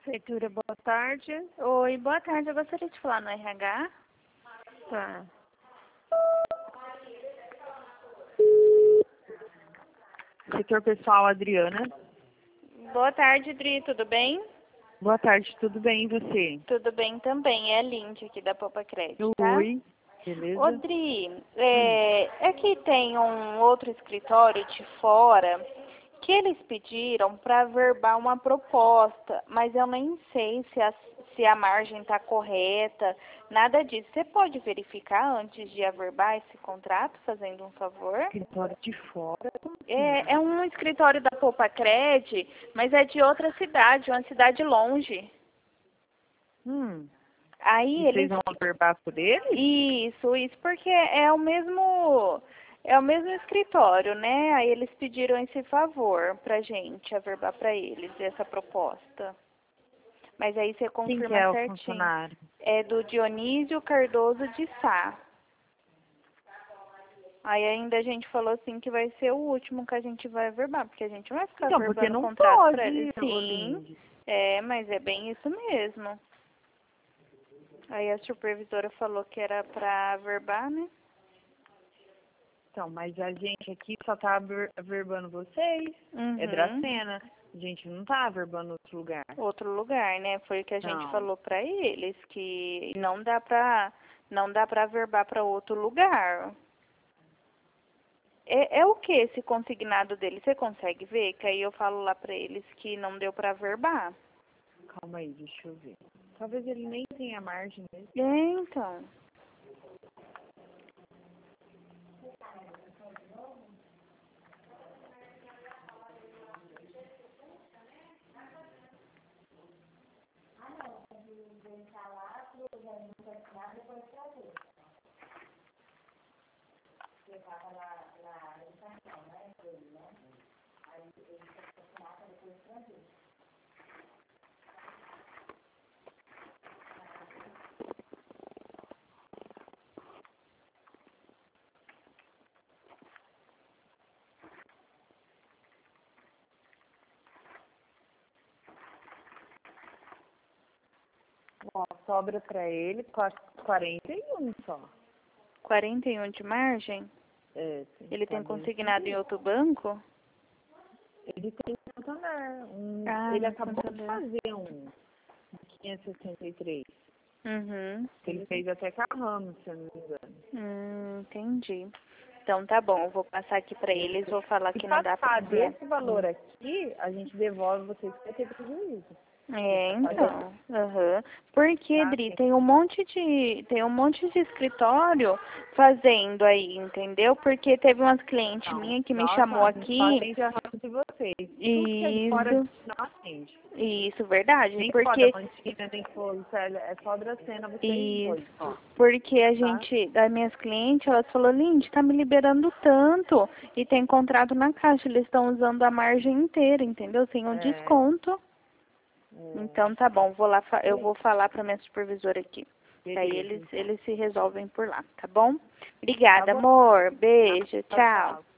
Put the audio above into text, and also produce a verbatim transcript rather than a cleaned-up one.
Prefeitura, boa tarde. Oi, boa tarde. Eu gostaria de falar no R H. Tá. Setor pessoal, Adriana. Boa tarde, Dri. Tudo bem? Boa tarde, tudo bem e você? Tudo bem também. É a Lindy aqui da Popa Crédito, tá? Oi, beleza? Ô, Dri, é, é que tem um outro escritório de fora que eles pediram para averbar uma proposta, mas eu nem sei se a, se a margem está correta, nada disso. Você pode verificar antes de averbar esse contrato, fazendo um favor? Escritório de fora. É, é um escritório da Poupa Cred, mas é de outra cidade, uma cidade longe. Hum. Aí E eles... vocês vão averbar por ele? Isso, isso, porque é o mesmo... É o mesmo escritório, né? Aí eles pediram esse favor pra gente, averbar pra eles, essa proposta. Mas aí você Quem que confirma é o certinho. funcionário? É do Dionísio Cardoso de Sá. Aí ainda a gente falou assim que vai ser o último que a gente vai averbar, porque a gente não vai ficar Então, porque averbando não contrato pode, pra eles. ô Sim, Lindy. é, mas é bem isso mesmo. Aí a supervisora falou que era pra averbar, né? Então, mas a gente aqui só tá aver- averbando vocês. Uhum. É Dracena. A gente não tá averbando outro lugar. Outro lugar, né? Foi o que a gente Não. falou pra eles, que não dá pra, não dá pra averbar pra outro lugar. É, é o que esse consignado dele? Você consegue ver? Que aí eu falo lá pra eles que não deu pra averbar. Calma aí, deixa eu ver. Talvez ele nem tenha margem mesmo. É, então. Ó, sobra pra ele qua- quarenta e um só. quarenta e um de margem? É, sim, Ele tá tem bem consignado em esquisito. outro banco? Ele tem Santander. Um, Ah, ele no acabou de Santander. fazer um de quinhentos e sessenta e três. Uhum. Ele fez até com a Ramos, se eu não me engano. Hum, entendi. Então tá bom, eu vou passar aqui pra eles, vou falar E que não dá pra... passar desse valor aqui, a gente devolve vocês que vai ter prejuízo. É, Tá pagando, então. Aham. Porque, tá? Dri, tem um monte de. Tem um monte de escritório fazendo aí, entendeu? Porque teve umas clientes Não, minhas que me nossa, chamou a gente só aqui. atende a Ramos de vocês. Tudo que é de fora a Isso, gente não atende. isso, verdade. Nem foda Porque mantina, nem foda, é só Dracena vocês Isso, dois, só. porque a Tá? gente, das minhas clientes, elas falaram, Lindy, tá me liberando tanto e tem contrato na caixa, eles estão usando a margem inteira, entendeu? Sem um É, desconto. é, Então tá bom, vou lá, fa- eu vou falar pra minha supervisora aqui. Aí beleza, eles, então. eles se resolvem por lá, tá bom? Tá Obrigada, bom? amor. Beijo, Tchau, tchau. tchau.